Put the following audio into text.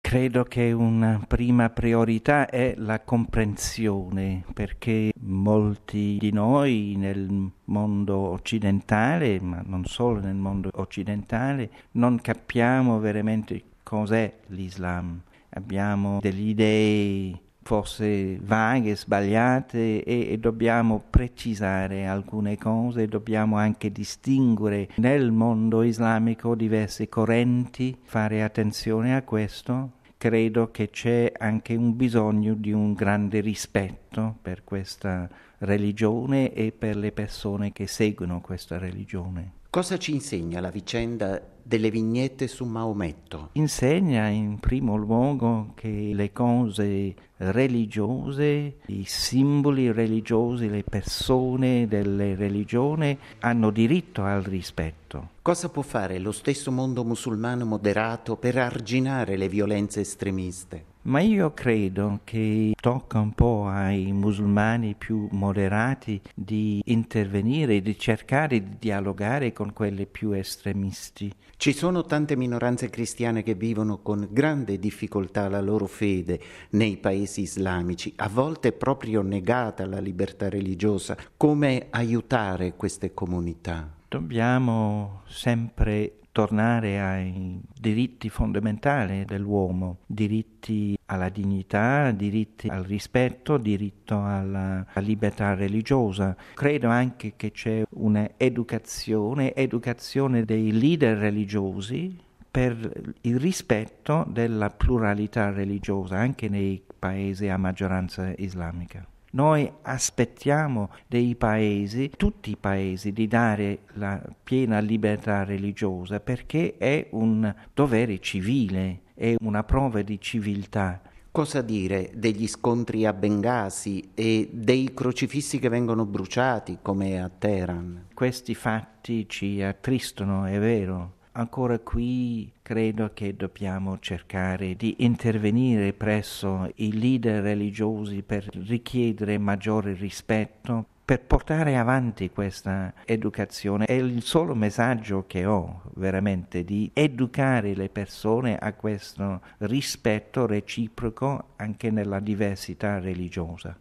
Credo che una prima priorità è la comprensione, perché molti di noi nel mondo occidentale, ma non solo nel mondo occidentale, non capiamo veramente cos'è l'Islam. Abbiamo delle idee forse vaghe, sbagliate e dobbiamo precisare alcune cose, dobbiamo anche distinguere nel mondo islamico diverse correnti, fare attenzione a questo. Credo che c'è anche un bisogno di un grande rispetto per questa religione e per le persone che seguono questa religione. Cosa ci insegna la vicenda delle vignette su Maometto? Insegna in primo luogo che le cose religiose, i simboli religiosi, le persone delle religioni hanno diritto al rispetto. Cosa può fare lo stesso mondo musulmano moderato per arginare le violenze estremiste? Ma io credo che tocca un po' ai musulmani più moderati di intervenire, di cercare di dialogare con quelli più estremisti. Ci sono tante minoranze cristiane che vivono con grande difficoltà la loro fede nei paesi islamici, a volte proprio negata la libertà religiosa. Come aiutare queste comunità? Dobbiamo sempre tornare ai diritti fondamentali dell'uomo, diritti alla dignità, diritti al rispetto, diritto alla libertà religiosa. Credo anche che c'è un'educazione dei leader religiosi per il rispetto della pluralità religiosa anche nei paesi a maggioranza islamica. Noi aspettiamo dei paesi, tutti i paesi, di dare la piena libertà religiosa perché è un dovere civile, è una prova di civiltà. Cosa dire degli scontri a Bengasi e dei crocifissi che vengono bruciati come a Teheran? Questi fatti ci attristano, è vero. Ancora qui credo che dobbiamo cercare di intervenire presso i leader religiosi per richiedere maggiore rispetto, per portare avanti questa educazione. È il solo messaggio che ho, veramente, di educare le persone a questo rispetto reciproco anche nella diversità religiosa.